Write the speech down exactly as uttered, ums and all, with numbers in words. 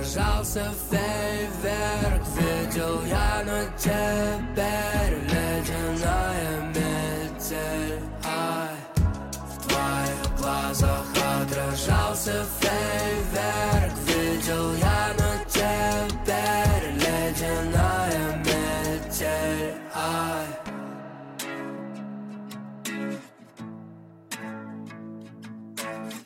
отражался фейверк. Видел я, но теперь ледяная метель. Ай, в твоих глазах отражался фейверк.